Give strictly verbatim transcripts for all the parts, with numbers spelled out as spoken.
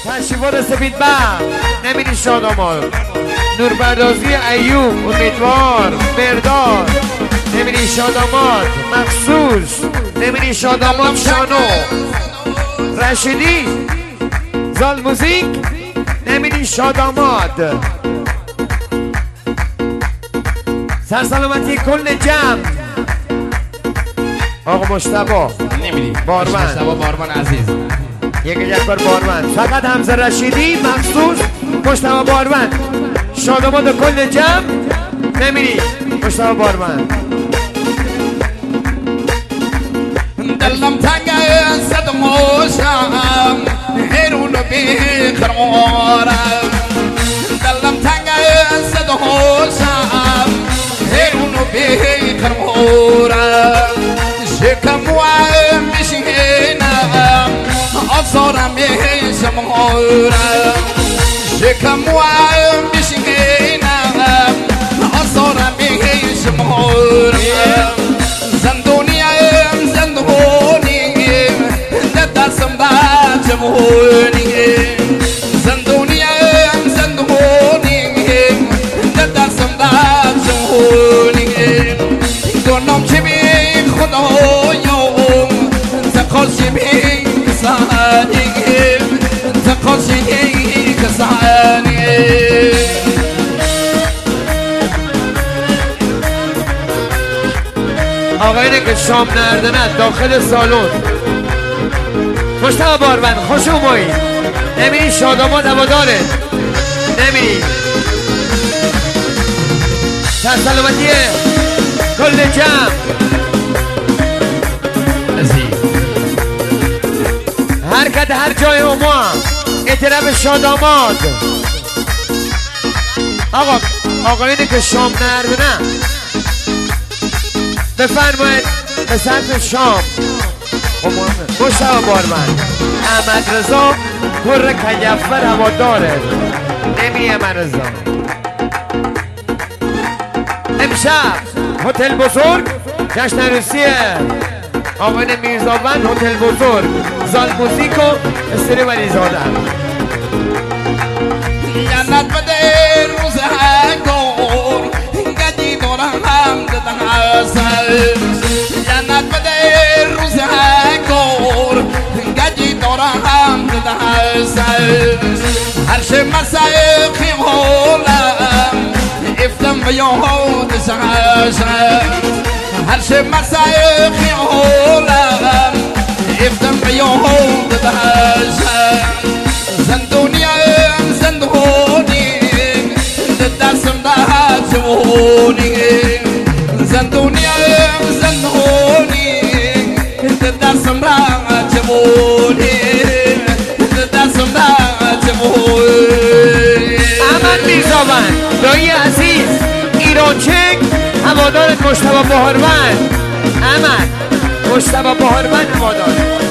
تشریفات سپید بر نمیری شادامال نورپردازی ایوب امیدوار مرداد نمیری شادامات مخصوص نمیری شادامات شانو رشیدی زال موزیک نمیری شادامات سرسلامتی کل جمع آقا مشتبا نمیری بارمن مشتبا بارمن عزیز یک یک بار بارمن فقط حمزه رشیدی مخصوص مشتبا بارمن شادامات کل جمع نمیری مشتبا بارمن دلم تنگ صد موشم هرونو بیقرارم دلم تنگ صد موشم هرونو بیقرارم شکم و میشینم آزارم میشمارم شکم و میشینم آزارم میشمارم زندونیم زندونیم دستم در جمهوریم زندونیم زندونیم دستم در جمهوریم دونم چی بی خدایم تقاسی بی کسانیم تقاسی کسانیم آقایینه که شام نردنت داخل سالن مشتبه بارمن خوش اومدید نمیری شادامات هواداره نمیری سرسلامتی کل جمع حرکت هر جای اوما اطرف شادامات آقا آقایینه که شام نردنن بفرمایید به صرف شام مشتبه بارمن احمد رضا پر کیفر هواداره نمی احمد رضا امشب هتل بزرگ جشن عروسیه آقایان میرزاوند هتل بزرگ زال موزیک و استری ولی زادن جنت بده روز هنگور گدی دارم دادن حسن جنت بده روز هنگور گدی دارم دادن حسن هر شب مسای خیمولم افتم بیاد سعشم هر شب مسای خیمولم افتم بیاد سعشم زندونیم زندونیم دستم در جمهوریم زندونیم زندونیم دستم در جمهوریم دستم در جمهوریم احمد میرزاوند دایی عزیز ایرانچک هوادار مشتبه بهاروند احمد مشتبه بهاروند هوادار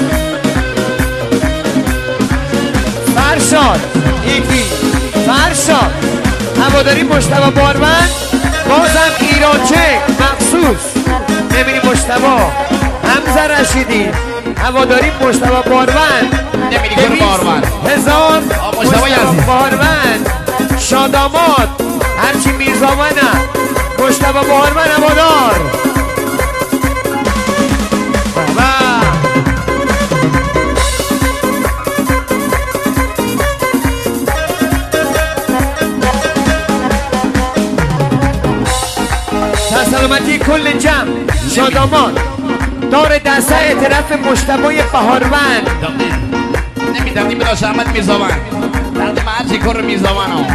فرشاد یکی فرشاد هواداری مشتبه بهاروند بازم ایرانچک مخصوص نمیری مشتبه حمزه رشیدی هواداری مشتبه بهاروند نمیری کن بهاروند هزار مشتبه بهاروند شادامات هرچی میرزاوند مشتبه بهاروند هوادار سلامتی کل جمع شادامات دار دسته طرف مشتبه بهاروند نمی تقدیم بداش احمد میرزاوند تقدیم هرچی کار میرزاوند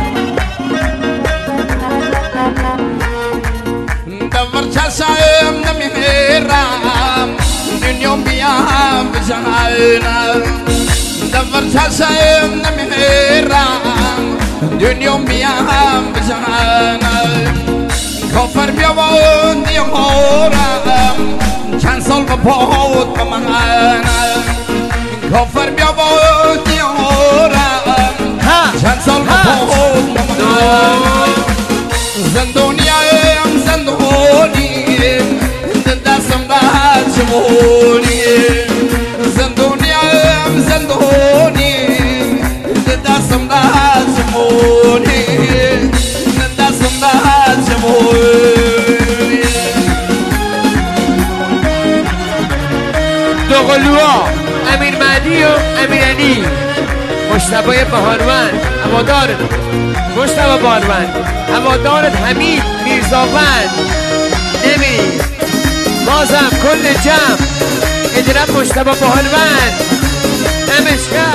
دور چشم نمیرم دنیا بیام بجهنم دور چشم نمیرم دنیا بیام بجهنم کافر بیاوند یارم چند سال به پاوت به منم کافر بیاوند یارم چند سال به پاوت به منم زندونیم زندونیم دستم در جمهوریم زندونیم زندونیم دستم دستمونی دستم دستمونی دو قلوها امیر مهدی و امیر علی مجتبی بهاروند هوادارت مجتبی بهاروند هوادارت حمید میرزاوند نمیری بازم کل جمع ادرب مجتبی بهاروند نمشکر